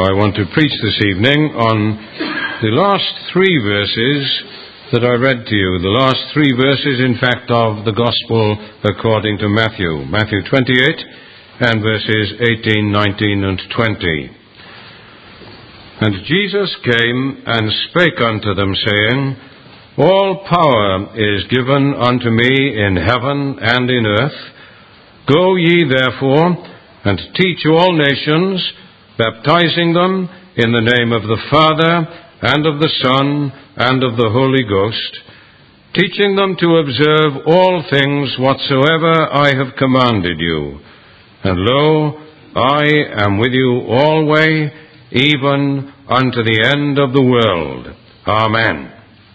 I want to preach this evening on the last three verses that I read to you. The last three verses, in fact, of the Gospel according to Matthew. Matthew 28 and verses 18, 19 and 20. And Jesus came and spake unto them, saying, All power is given unto me in heaven and in earth. Go ye therefore and teach all nations, baptizing them in the name of the Father and of the Son and of the Holy Ghost, teaching them to observe all things whatsoever I have commanded you. And lo, I am with you alway, even unto the end of the world. Amen.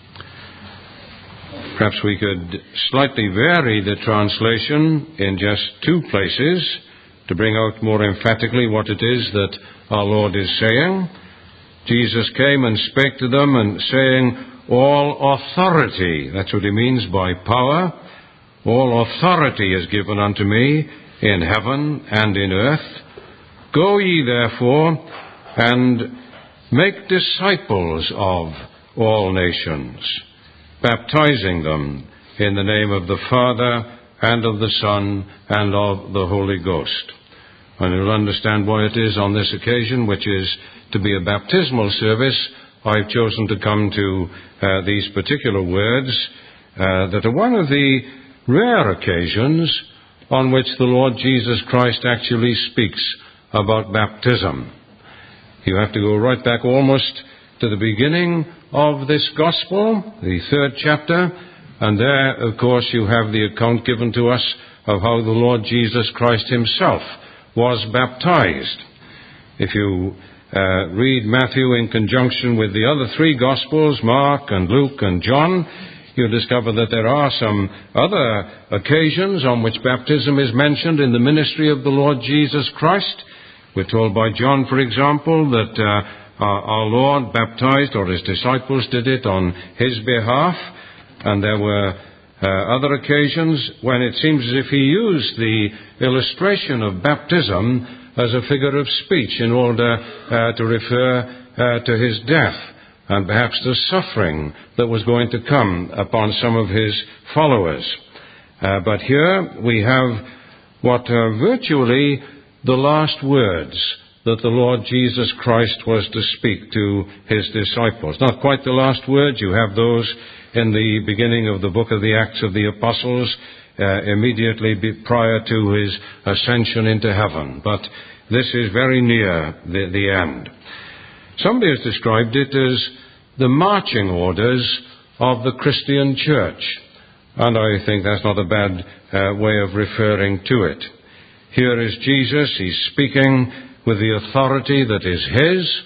Perhaps we could slightly vary the translation in just two places to bring out more emphatically what it is that our Lord is saying. Jesus came and spake to them, and saying, All authority, that's what he means by power, all authority is given unto me in heaven and in earth. Go ye therefore and make disciples of all nations, baptizing them in the name of the Father and of the Son and of the Holy Ghost. And you'll understand why it is on this occasion, which is to be a baptismal service, I've chosen to come to these particular words that are one of the rare occasions on which the Lord Jesus Christ actually speaks about baptism. You have to go right back almost to the beginning of this Gospel, the 3rd chapter, and there, of course, you have the account given to us of how the Lord Jesus Christ himself was baptized. If you read Matthew in conjunction with the other three Gospels, Mark and Luke and John, you'll discover that there are some other occasions on which baptism is mentioned in the ministry of the Lord Jesus Christ. We're told by John, for example, that our Lord baptized, or his disciples did it on his behalf, and there were other occasions when it seems as if he used the illustration of baptism as a figure of speech in order to refer to his death and perhaps the suffering that was going to come upon some of his followers. But here we have what are virtually the last words that the Lord Jesus Christ was to speak to his disciples. Not quite the last words. You have those in the beginning of the book of the Acts of the Apostles, immediately prior to his ascension into heaven. But this is very near the end. Somebody has described it as the marching orders of the Christian church. And I think that's not a bad way of referring to it. Here is Jesus. He's speaking with the authority that is his.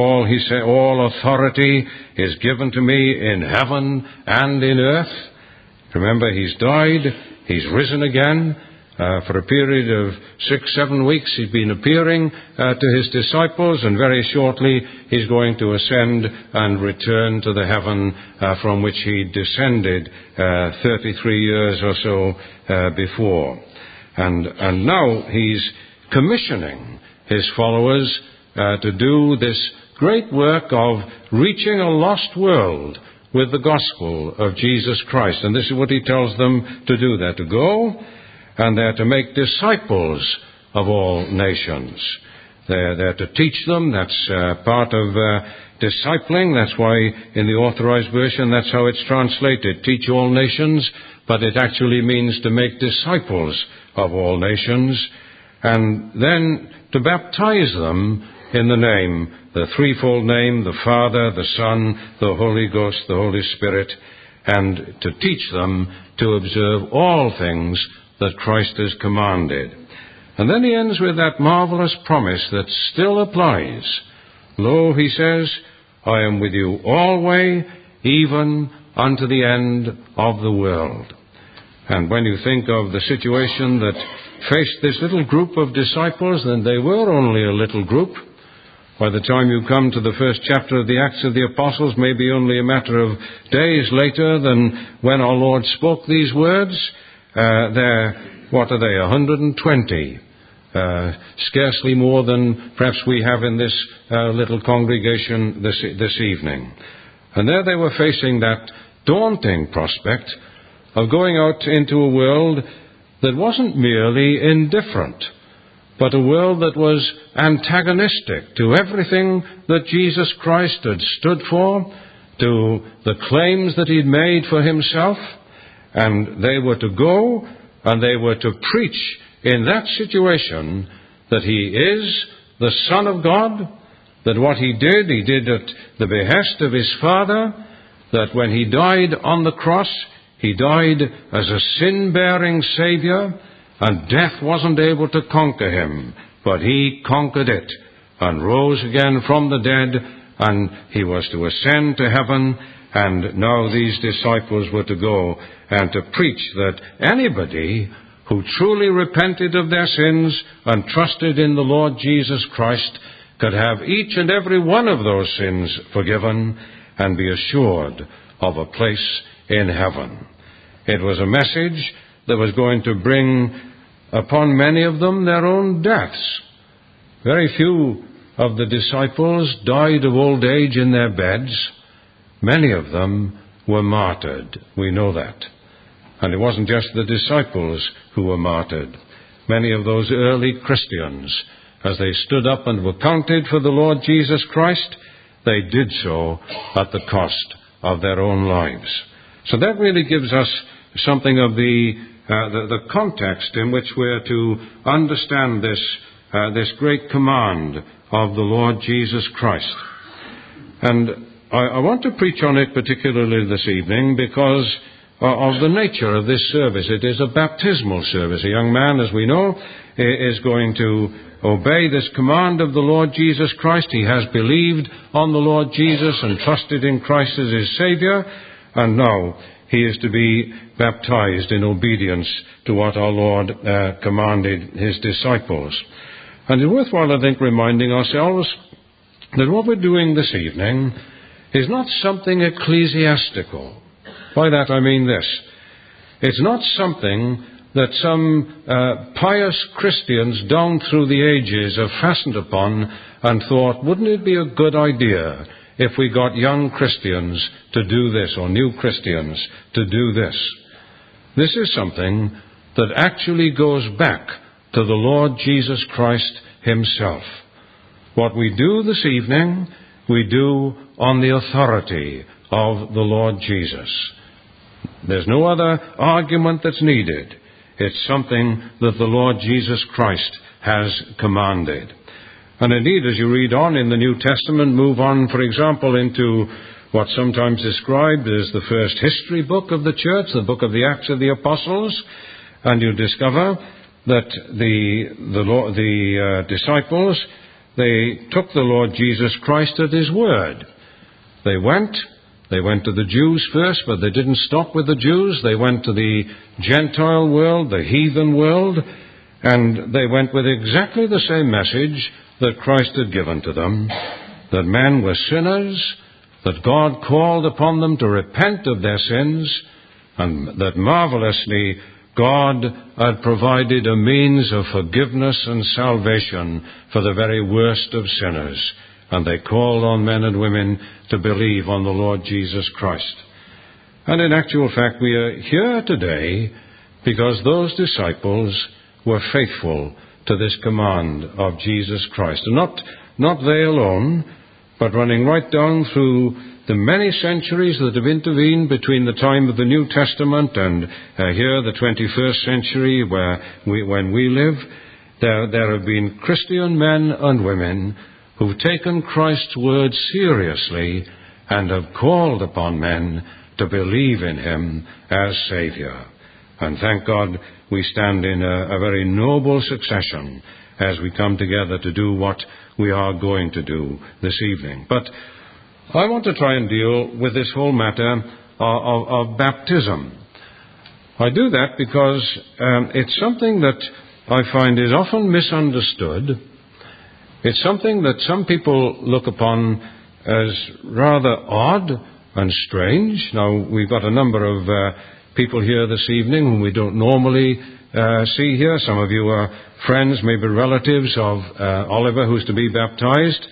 All authority is given to me in heaven and in earth. Remember, he's died, he's risen again. For a period of 6-7 weeks, he's been appearing to his disciples, and very shortly he's going to ascend and return to the heaven from which he descended 33 years or so before. And now he's commissioning his followers to do this great work of reaching a lost world with the gospel of Jesus Christ. And this is what he tells them to do. They're to go, and they're to make disciples of all nations. They're to teach them. That's part of discipling. That's why in the Authorized Version, that's how it's translated. Teach all nations, but it actually means to make disciples of all nations, and then to baptize them in the name, the threefold name, the Father, the Son, the Holy Ghost, the Holy Spirit, and to teach them to observe all things that Christ has commanded. And then he ends with that marvelous promise that still applies. Lo, he says, I am with you alway, even unto the end of the world. And when you think of the situation that faced this little group of disciples, then they were only a little group. By the time you come to the 1st chapter of the Acts of the Apostles, maybe only a matter of days later than when our Lord spoke these words, what are they, 120 scarcely more than perhaps we have in this little congregation this evening. And there they were facing that daunting prospect of going out into a world that wasn't merely indifferent, but a world that was antagonistic to everything that Jesus Christ had stood for, to the claims that he'd made for himself. And they were to go and they were to preach in that situation that he is the Son of God, that what he did at the behest of his Father, that when he died on the cross, he died as a sin-bearing Savior, and death wasn't able to conquer him, but he conquered it and rose again from the dead, and he was to ascend to heaven. And now these disciples were to go and to preach that anybody who truly repented of their sins and trusted in the Lord Jesus Christ could have each and every one of those sins forgiven and be assured of a place in heaven. It was a message that was going to bring upon many of them their own deaths. Very few of the disciples died of old age in their beds. Many of them were martyred. We know that. And it wasn't just the disciples who were martyred. Many of those early Christians, as they stood up and were counted for the Lord Jesus Christ, they did so at the cost of their own lives. So that really gives us something of the context in which we're to understand this great command of the Lord Jesus Christ. And I want to preach on it particularly this evening because of the nature of this service. It is a baptismal service. A young man, as we know, is going to obey this command of the Lord Jesus Christ. He has believed on the Lord Jesus and trusted in Christ as his Savior, and now he is to be baptized in obedience to what our Lord commanded his disciples. And it's worthwhile, I think, reminding ourselves that what we're doing this evening is not something ecclesiastical. By that I mean this. It's not something that some pious Christians down through the ages have fastened upon and thought, wouldn't it be a good idea if we got young Christians to do this, or new Christians to do this? This is something that actually goes back to the Lord Jesus Christ himself. What we do this evening, we do on the authority of the Lord Jesus. There's no other argument that's needed. It's something that the Lord Jesus Christ has commanded. And indeed, as you read on in the New Testament, move on, for example, into what's sometimes described as the first history book of the church, the book of the Acts of the Apostles, and you discover that the disciples, they took the Lord Jesus Christ at his word. They went to the Jews first, but they didn't stop with the Jews. They went to the Gentile world, the heathen world, and they went with exactly the same message that Christ had given to them, that men were sinners, that God called upon them to repent of their sins, and that marvelously God had provided a means of forgiveness and salvation for the very worst of sinners. And they called on men and women to believe on the Lord Jesus Christ. And in actual fact, we are here today because those disciples were faithful to this command of Jesus Christ. And not they alone, but running right down through the many centuries that have intervened between the time of the New Testament and here, the 21st century, when we live, there have been Christian men and women who've taken Christ's word seriously and have called upon men to believe in him as Savior. And thank God we stand in a very noble succession as we come together to do what we are going to do this evening. But I want to try and deal with this whole matter of baptism. I do that because it's something that I find is often misunderstood. It's something that some people look upon as rather odd and strange. Now, we've got a number of people here this evening whom we don't normally see here. Some of you are friends, maybe relatives of Oliver, who's to be baptized.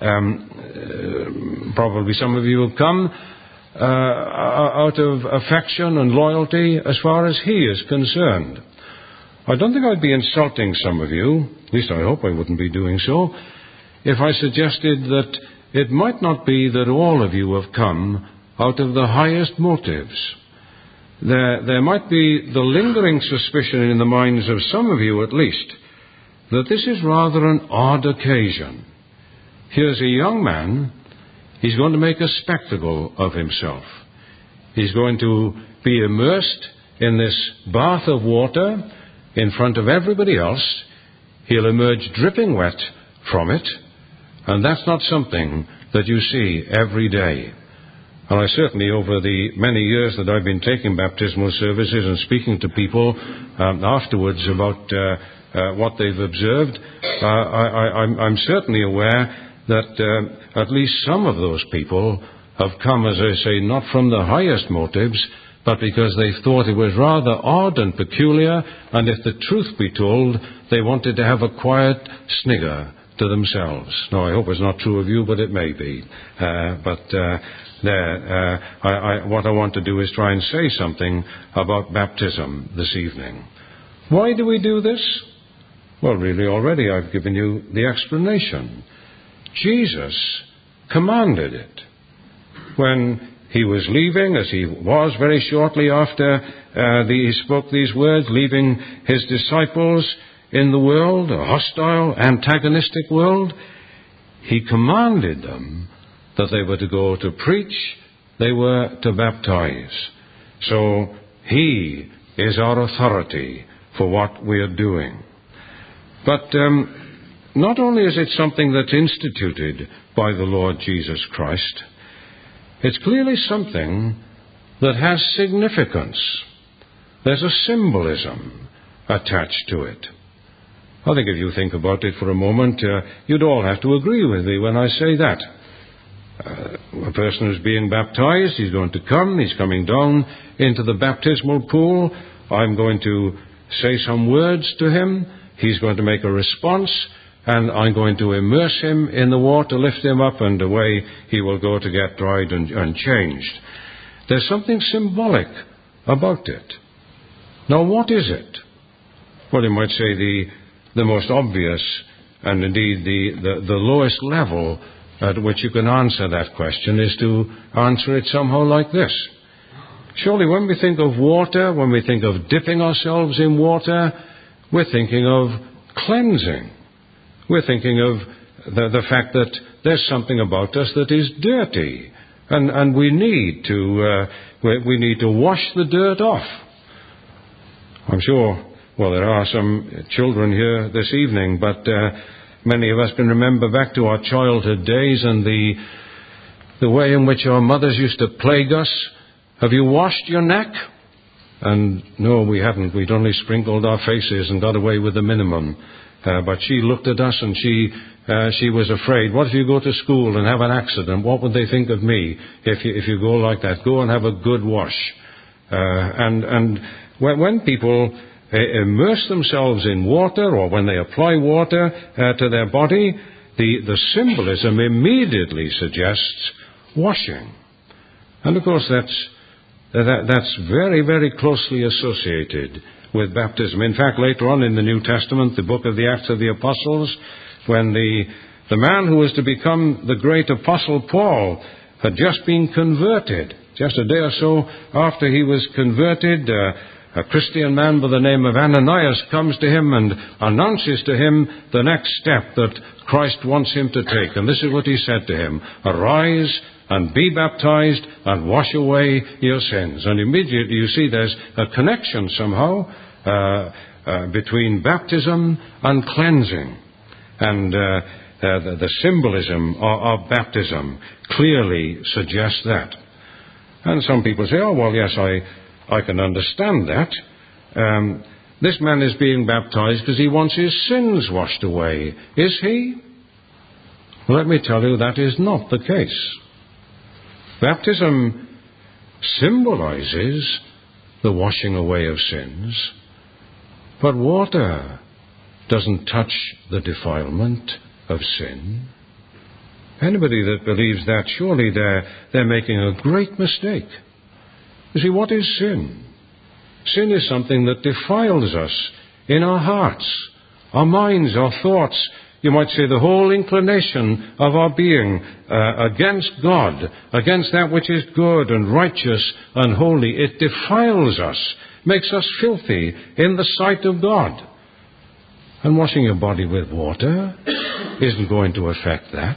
Probably some of you have come out of affection and loyalty as far as he is concerned. I don't think I'd be insulting some of you, at least I hope I wouldn't be doing so, if I suggested that it might not be that all of you have come out of the highest motives. There might be the lingering suspicion in the minds of some of you at least that this is rather an odd occasion. Here's a young man. He's going to make a spectacle of himself. He's going to be immersed in this bath of water in front of everybody else. He'll emerge dripping wet from it, and that's not something that you see every day. And I certainly, over the many years that I've been taking baptismal services and speaking to people afterwards about what they've observed, I'm certainly aware that at least some of those people have come, as I say, not from the highest motives, but because they thought it was rather odd and peculiar, and if the truth be told, they wanted to have a quiet snigger to themselves. Now, I hope it's not true of you, but it may be. What I want to do is try and say something about baptism this evening. Why do we do this? Well, really, already I've given you the explanation. Jesus commanded it. When he was leaving, as he was very shortly after he spoke these words, leaving his disciples in the world, a hostile, antagonistic world, he commanded them that they were to go to preach, they were to baptize. So he is our authority for what we are doing. But not only is it something that's instituted by the Lord Jesus Christ, it's clearly something that has significance. There's a symbolism attached to it. I think if you think about it for a moment, you'd all have to agree with me when I say that. A person who's being baptized, he's going to come, he's coming down into the baptismal pool. I'm going to say some words to him. He's going to make a response, and I'm going to immerse him in the water, lift him up, and away he will go to get dried and changed. There's something symbolic about it. Now, what is it? Well, you might say the most obvious, and indeed the lowest level at which you can answer that question is to answer it somehow like this. Surely when we think of water, when we think of dipping ourselves in water, we're thinking of cleansing. We're thinking of the fact that there's something about us that is dirty, and we need to wash the dirt off. I'm sure, well, there are some children here this evening, but many of us can remember back to our childhood days and the way in which our mothers used to plague us. Have you washed your neck? And no, we haven't. We'd only sprinkled our faces and got away with the minimum. But she looked at us and she was afraid. What if you go to school and have an accident? What would they think of me if you go like that? Go and have a good wash. And when people immerse themselves in water, or when they apply water to their body, the symbolism immediately suggests washing. And of course that's very, very closely associated with baptism. In fact, later on in the New Testament, the book of the Acts of the Apostles, when the man who was to become the great apostle Paul had just been converted, just a day or so after he was converted, a Christian man by the name of Ananias comes to him and announces to him the next step that Christ wants him to take. And this is what he said to him: "Arise and be baptized and wash away your sins." And immediately you see there's a connection somehow between baptism and cleansing. And the symbolism of baptism clearly suggests that. And some people say, oh, well, yes, I can understand that. This man is being baptized because he wants his sins washed away. Is he? Well, let me tell you, that is not the case. Baptism symbolizes the washing away of sins, But water doesn't touch the defilement of sin. Anybody that believes that, surely they're making a great mistake. You see, what is sin? Sin is something that defiles us in our hearts, our minds, our thoughts. You might say the whole inclination of our being against God, against that which is good and righteous and holy. It defiles us, makes us filthy in the sight of God. And washing your body with water isn't going to affect that.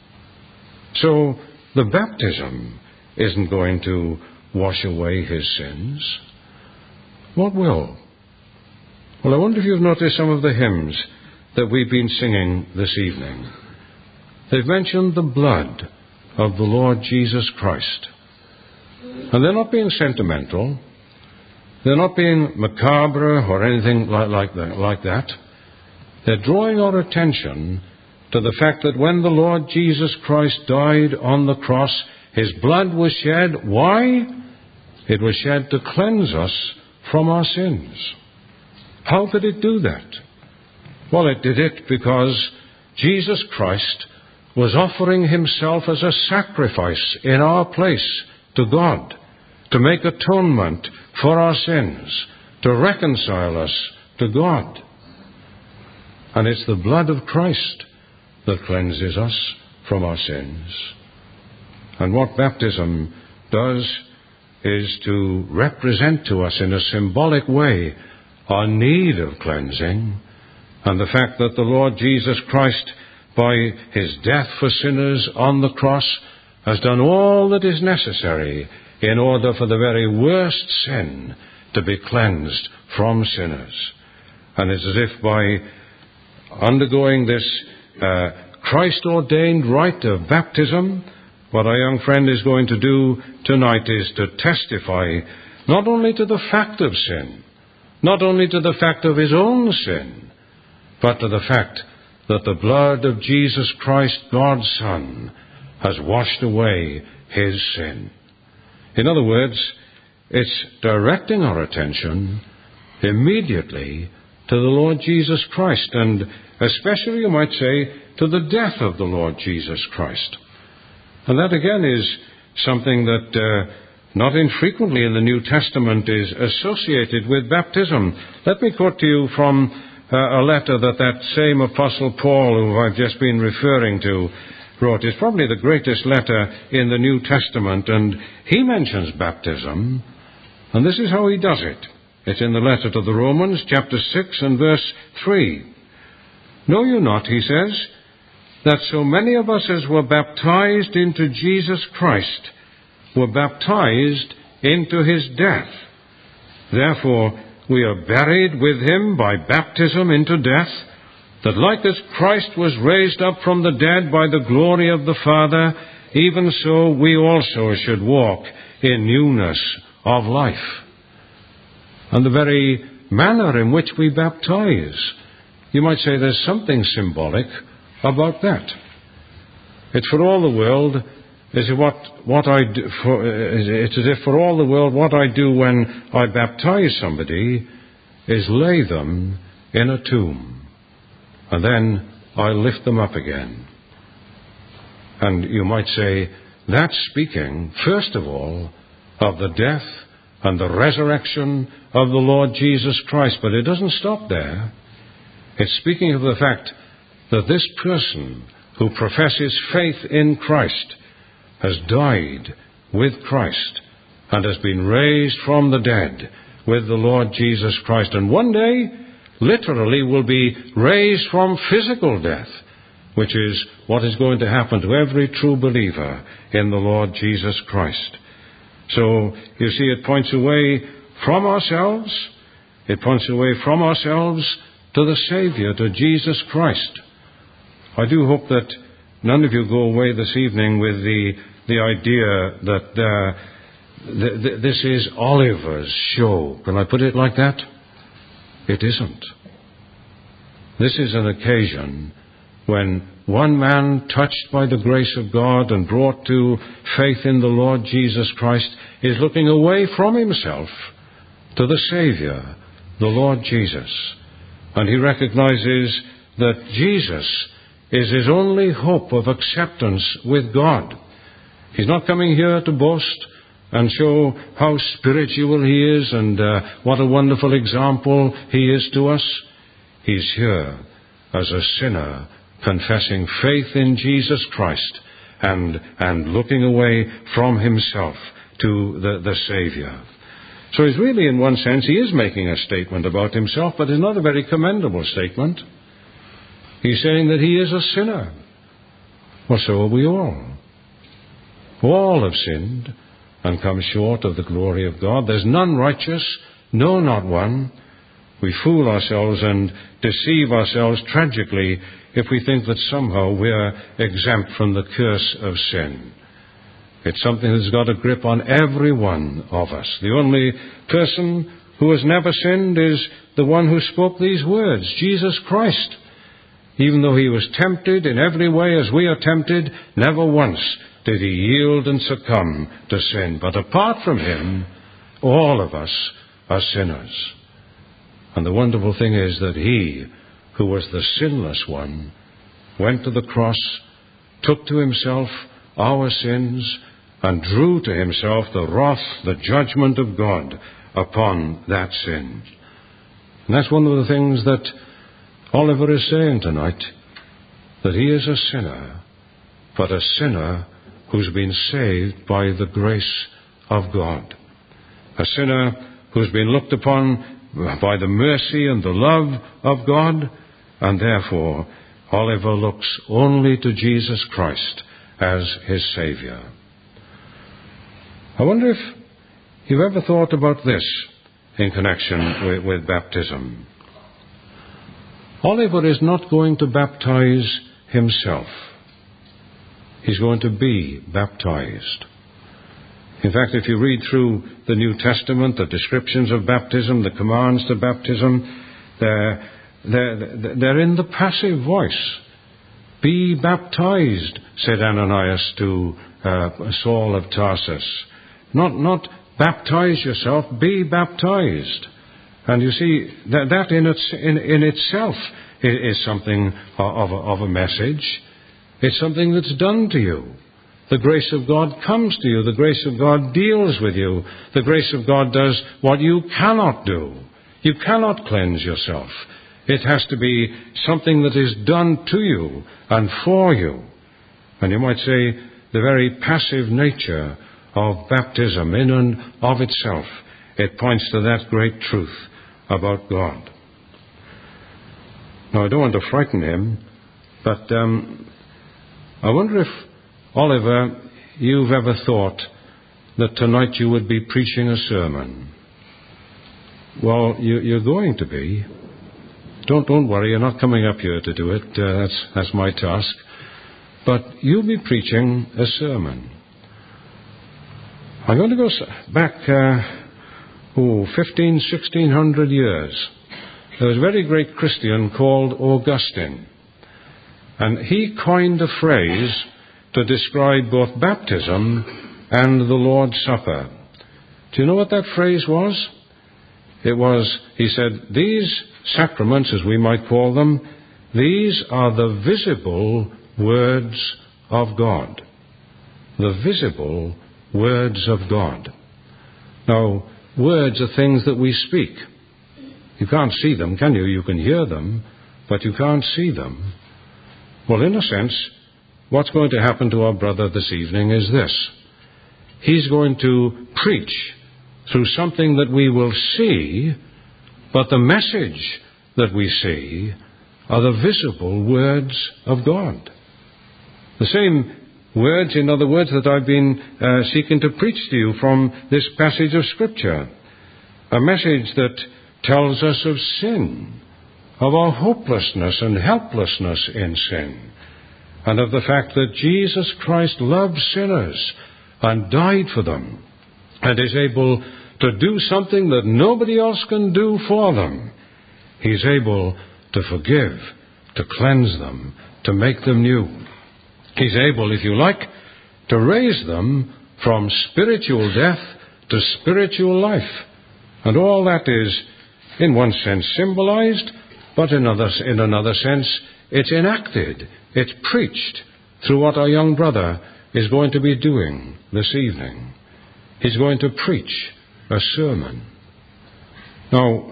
So the baptism isn't going to wash away his sins. What will? Well, I wonder if you've noticed some of the hymns that we've been singing this evening. They've mentioned the blood of the Lord Jesus Christ. And they're not being sentimental. They're not being macabre or anything like that. They're drawing our attention to the fact that when the Lord Jesus Christ died on the cross, his blood was shed. Why? It was shed to cleanse us from our sins. How could it do that? Well, it did it because Jesus Christ was offering himself as a sacrifice in our place to God, to make atonement for our sins, to reconcile us to God. And it's the blood of Christ that cleanses us from our sins. And what baptism does is to represent to us in a symbolic way our need of cleansing, and the fact that the Lord Jesus Christ, by his death for sinners on the cross, has done all that is necessary in order for the very worst sin to be cleansed from sinners. And it's as if by undergoing this Christ-ordained rite of baptism, what our young friend is going to do tonight is to testify not only to the fact of sin, not only to the fact of his own sin, but to the fact that the blood of Jesus Christ, God's Son, has washed away his sin. In other words, it's directing our attention immediately to the Lord Jesus Christ, and especially, you might say, to the death of the Lord Jesus Christ. And that again is something that not infrequently in the New Testament is associated with baptism. Let me quote to you from a letter that same Apostle Paul, who I've just been referring to, wrote. It's probably the greatest letter in the New Testament, and he mentions baptism, and this is how he does it. It's in the letter to the Romans, chapter 6 and verse 3. Know you not, he says, that so many of us as were baptized into Jesus Christ were baptized into his death. Therefore, we are buried with him by baptism into death, that like as Christ was raised up from the dead by the glory of the Father, even so we also should walk in newness of life. And the very manner in which we baptize, you might say there's something symbolic about that. It's for all the world, it's as if for all the world what I do when I baptize somebody is lay them in a tomb, and then I lift them up again. And you might say that's speaking, first of all, of the death and the resurrection of the Lord Jesus Christ. But it doesn't stop there. It's speaking of the fact that this person who professes faith in Christ has died with Christ and has been raised from the dead with the Lord Jesus Christ, and one day literally will be raised from physical death, which is what is going to happen to every true believer in the Lord Jesus Christ. So, you see, it points away from ourselves. It points away from ourselves to the Savior, to Jesus Christ. I do hope that none of you go away this evening with the idea that this is Oliver's show. Can I put it like that? It isn't. This is an occasion when one man, touched by the grace of God and brought to faith in the Lord Jesus Christ, is looking away from himself to the Savior, the Lord Jesus. And he recognizes that Jesus is his only hope of acceptance with God. He's not coming here to boast and show how spiritual he is and what a wonderful example he is to us. He's here as a sinner, confessing faith in Jesus Christ and looking away from himself to the Savior. So he's really, in one sense, he is making a statement about himself, but it's not a very commendable statement. He's saying that he is a sinner. Well, so are we all. All have sinned and come short of the glory of God. There's none righteous, no, not one. We fool ourselves and deceive ourselves tragically if we think that somehow we're exempt from the curse of sin. It's something that's got a grip on every one of us. The only person who has never sinned is the one who spoke these words, Jesus Christ. Even though he was tempted in every way as we are tempted, never once did he yield and succumb to sin. But apart from him, all of us are sinners. And the wonderful thing is that he, who was the sinless one, went to the cross, took to himself our sins, and drew to himself the wrath, the judgment of God upon that sin. And that's one of the things that Oliver is saying tonight, that he is a sinner, but a sinner who's been saved by the grace of God. A sinner who's been looked upon by the mercy and the love of God, and therefore Oliver looks only to Jesus Christ as his Savior. I wonder if you've ever thought about this in connection with baptism. Oliver is not going to baptize himself. He's going to be baptized. In fact, if you read through the New Testament, the descriptions of baptism, the commands to baptism, they're in the passive voice. Be baptized, said Ananias to Saul of Tarsus. Not baptize yourself, be baptized. And you see, that in itself is something of a message. It's something that's done to you. The grace of God comes to you. The grace of God deals with you. The grace of God does what you cannot do. You cannot cleanse yourself. It has to be something that is done to you and for you. And you might say the very passive nature of baptism in and of itself, it points to that great truth about God. Now, I don't want to frighten him, but I wonder if, Oliver, you've ever thought that tonight you would be preaching a sermon. Well, you're going to be. Don't worry, you're not coming up here to do it. That's my task. But you'll be preaching a sermon. I'm going to go back 1600 years. There was a very great Christian called Augustine. And he coined a phrase to describe both baptism and the Lord's Supper. Do you know what that phrase was? It was, he said, these sacraments, as we might call them, these are the visible words of God. The visible words of God. Now, words are things that we speak. You can't see them, can you? You can hear them, but you can't see them. Well, in a sense, what's going to happen to our brother this evening is this. He's going to preach through something that we will see, but the message that we see are the visible words of God. The same words, in other words, that I've been seeking to preach to you from this passage of Scripture. A message that tells us of sin, of our hopelessness and helplessness in sin, and of the fact that Jesus Christ loved sinners and died for them, and is able to do something that nobody else can do for them. He's able to forgive, to cleanse them, to make them new. He's able, if you like, to raise them from spiritual death to spiritual life. And all that is in one sense symbolized, but in another sense it's enacted, it's preached through what our young brother is going to be doing this evening. He's going to preach a sermon. Now,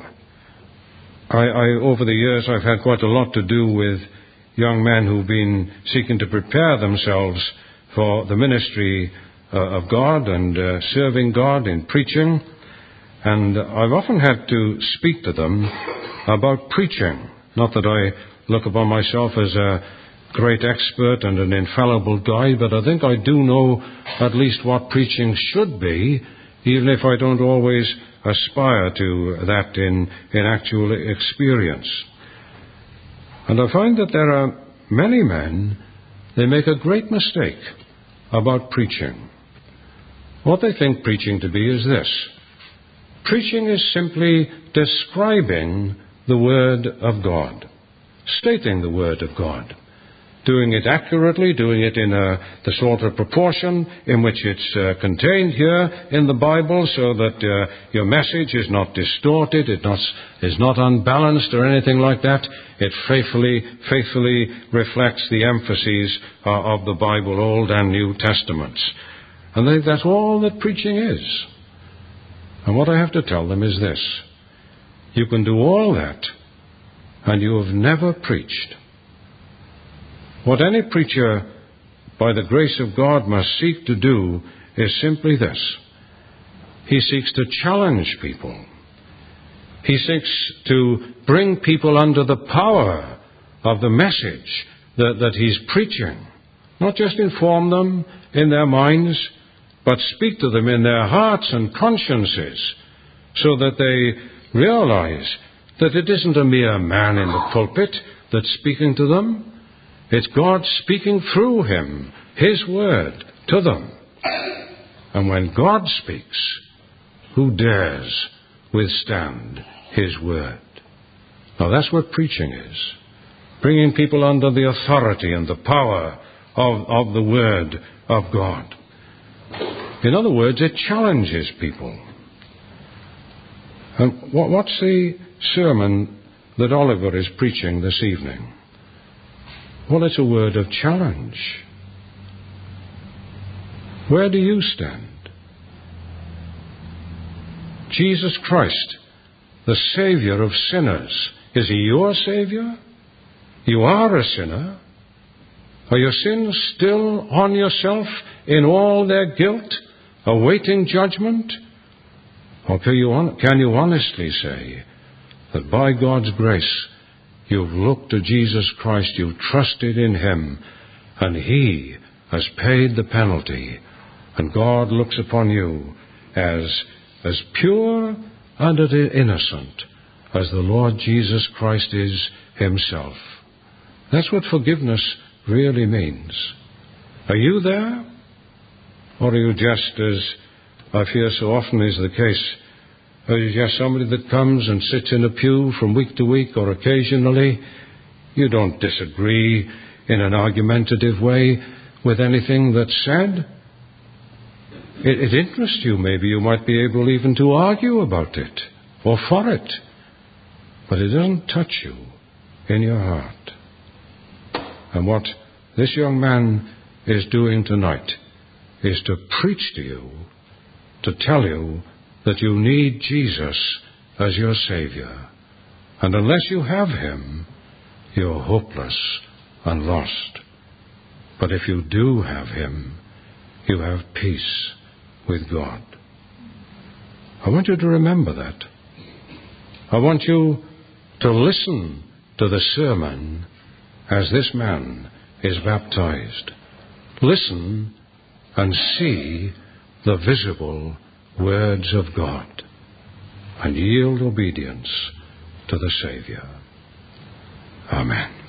over the years I've had quite a lot to do with young men who've been seeking to prepare themselves for the ministry of God and serving God in preaching. And I've often had to speak to them about preaching. Not that I look upon myself as a great expert and an infallible guide, but I think I do know at least what preaching should be, even if I don't always aspire to that in actual experience. And I find that there are many men, they make a great mistake about preaching. What they think preaching to be is this: preaching is simply describing the Word of God, stating the Word of God, doing it accurately, doing it in the sort of proportion in which it's contained here in the Bible, so that your message is not distorted, it is not unbalanced or anything like that. It faithfully reflects the emphases of the Bible, Old and New Testaments. And I think that's all that preaching is. And what I have to tell them is this: you can do all that, and you have never preached. What any preacher, by the grace of God, must seek to do is simply this: he seeks to challenge people. He seeks to bring people under the power of the message that he's preaching. Not just inform them in their minds, but speak to them in their hearts and consciences, so that they realize that it isn't a mere man in the pulpit that's speaking to them. It's God speaking through him, his word, to them. And when God speaks, who dares withstand his word? Now that's what preaching is. Bringing people under the authority and the power of the word of God. In other words, it challenges people. And what's the sermon that Oliver is preaching this evening? Well, it's a word of challenge. Where do you stand? Jesus Christ, the Savior of sinners, is he your Savior? You are a sinner. Are your sins still on yourself in all their guilt, awaiting judgment? Or can you honestly say that by God's grace you've looked to Jesus Christ, you've trusted in him, and he has paid the penalty, and God looks upon you as pure and as innocent as the Lord Jesus Christ is himself? That's what forgiveness really means. Are you there? Or are you just, as I fear so often is the case, are you just somebody that comes and sits in a pew from week to week or occasionally? You don't disagree in an argumentative way with anything that's said. It interests you. Maybe you might be able even to argue about it or for it. But it doesn't touch you in your heart. And what this young man is doing tonight is to preach to you, to tell you that you need Jesus as your Savior. And unless you have him, you're hopeless and lost. But if you do have him, you have peace with God. I want you to remember that. I want you to listen to the sermon as this man is baptized. Listen and see the visible words of God, and yield obedience to the Savior. Amen.